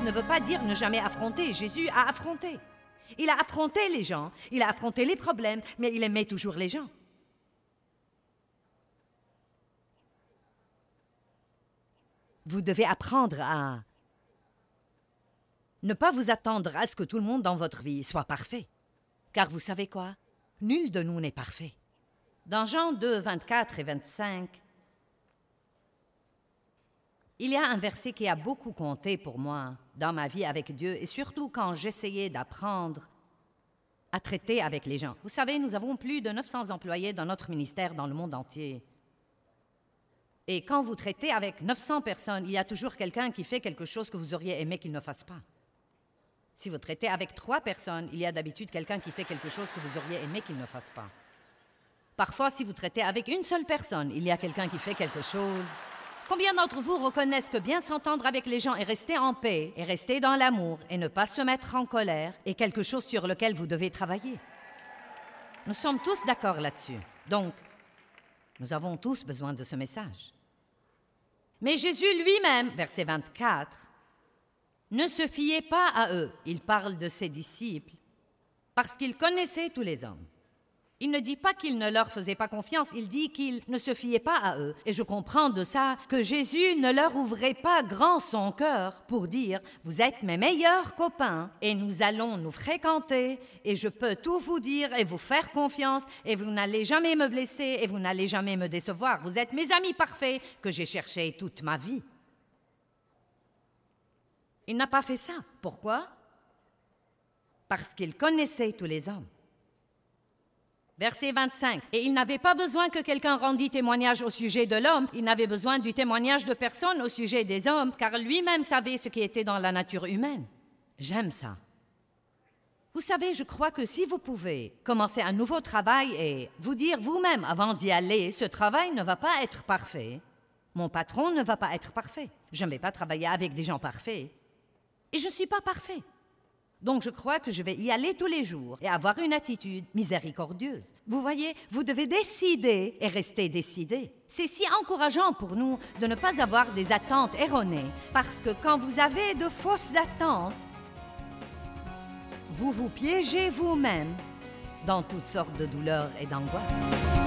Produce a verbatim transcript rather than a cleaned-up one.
ne veut pas dire ne jamais affronter. Jésus a affronté. Il a affronté les gens, il a affronté les problèmes, mais il aimait toujours les gens. Vous devez apprendre à ne pas vous attendre à ce que tout le monde dans votre vie soit parfait. Car vous savez quoi? Nul de nous n'est parfait. Dans Jean deux, vingt-quatre et vingt-cinq, il y a un verset qui a beaucoup compté pour moi dans ma vie avec Dieu et surtout quand j'essayais d'apprendre à traiter avec les gens. Vous savez, nous avons plus de neuf cents employés dans notre ministère dans le monde entier. Et quand vous traitez avec neuf cents personnes, il y a toujours quelqu'un qui fait quelque chose que vous auriez aimé qu'il ne fasse pas. Si vous traitez avec trois personnes, il y a d'habitude quelqu'un qui fait quelque chose que vous auriez aimé qu'il ne fasse pas. Parfois, si vous traitez avec une seule personne, il y a quelqu'un qui fait quelque chose. Combien d'entre vous reconnaissent que bien s'entendre avec les gens et rester en paix, et rester dans l'amour, et ne pas se mettre en colère, est quelque chose sur lequel vous devez travailler? Nous sommes tous d'accord là-dessus. Donc, nous avons tous besoin de ce message. Mais Jésus lui-même, verset vingt-quatre, ne se fiait pas à eux. Il parle de ses disciples parce qu'il connaissait tous les hommes. Il ne dit pas qu'il ne leur faisait pas confiance, il dit qu'il ne se fiait pas à eux. Et je comprends de ça que Jésus ne leur ouvrait pas grand son cœur pour dire « Vous êtes mes meilleurs copains et nous allons nous fréquenter et je peux tout vous dire et vous faire confiance et vous n'allez jamais me blesser et vous n'allez jamais me décevoir. Vous êtes mes amis parfaits que j'ai cherchés toute ma vie. » Il n'a pas fait ça. Pourquoi? Parce qu'il connaissait tous les hommes. Verset vingt-cinq. « Et il n'avait pas besoin que quelqu'un rendît témoignage au sujet de l'homme. Il n'avait besoin du témoignage de personne au sujet des hommes, car lui-même savait ce qui était dans la nature humaine. » J'aime ça. Vous savez, je crois que si vous pouvez commencer un nouveau travail et vous dire vous-même avant d'y aller, ce travail ne va pas être parfait. Mon patron ne va pas être parfait. Je ne vais pas travailler avec des gens parfaits. Et je ne suis pas parfait. Donc, je crois que je vais y aller tous les jours et avoir une attitude miséricordieuse. Vous voyez, vous devez décider et rester décidé. C'est si encourageant pour nous de ne pas avoir des attentes erronées, parce que quand vous avez de fausses attentes, vous vous piégez vous-même dans toutes sortes de douleurs et d'angoisses.